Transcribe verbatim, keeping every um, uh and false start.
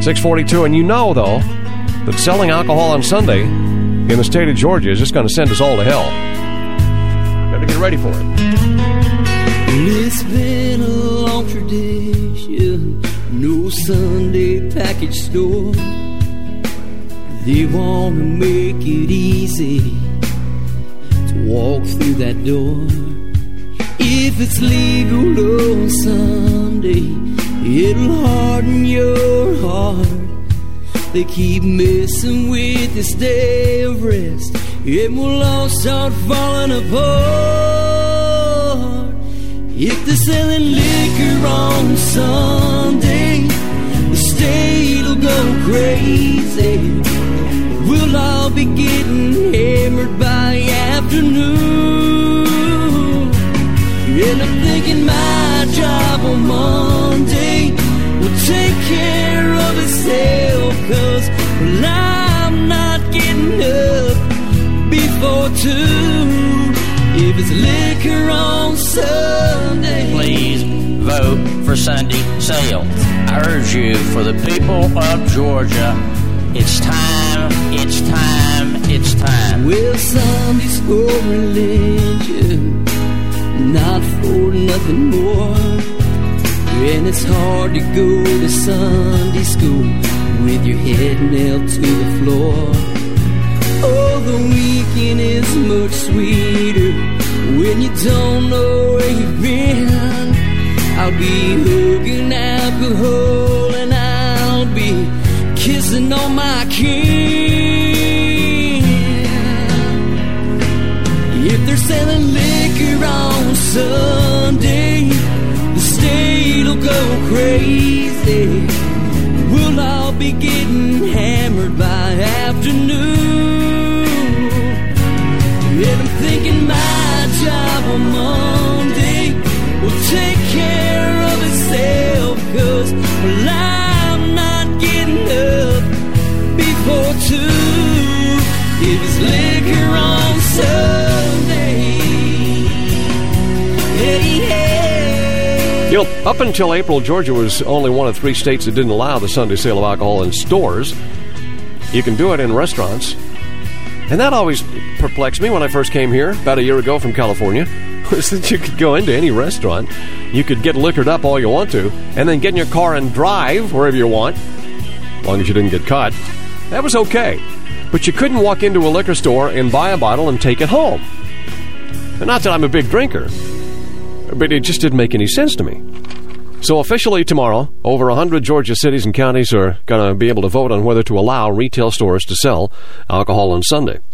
six forty-two, and you know, though, that selling alcohol on Sunday in the state of Georgia is just going to send us all to hell. Got to get ready for it. It's been a long tradition, no Sunday package store. They want to make it easy to walk through that door. If it's legal on Sunday, it'll harden your heart. They keep messing with this day of rest, it will all start falling apart. If they're selling liquor on Sunday, the state'll go crazy. We'll all be getting hammered by afternoon. And I'm thinking my job on Monday will take care of itself, 'cause well, I'm not getting up before two. If it's liquor on Sunday, please vote for Sunday sale. I urge you, for the people of Georgia, it's time, it's time, it's time. Well, Sunday's for religion, not for nothing more. And it's hard to go to Sunday school with your head nailed to the floor. Oh, the weekend is much sweeter when you don't know where you've been. I'll be hugging alcohol and I'll be kissing on my kin. If they're selling liquor on Sunday, the state'll go crazy. We'll all be getting hammered by afternoon. And I'm thinking my job on Monday will take care of itself, 'cause well, I'm not getting up before two. If it's liquor on Sunday, hey, hey. You know, up until April, Georgia was only one of three states that didn't allow the Sunday sale of alcohol in stores. You can do it in restaurants. And that always perplexed me when I first came here about a year ago from California, was that you could go into any restaurant, you could get liquored up all you want to, and then get in your car and drive wherever you want, as long as you didn't get caught. That was okay. But you couldn't walk into a liquor store and buy a bottle and take it home. And not that I'm a big drinker, but it just didn't make any sense to me. So officially tomorrow, over one hundred Georgia cities and counties are going to be able to vote on whether to allow retail stores to sell alcohol on Sunday.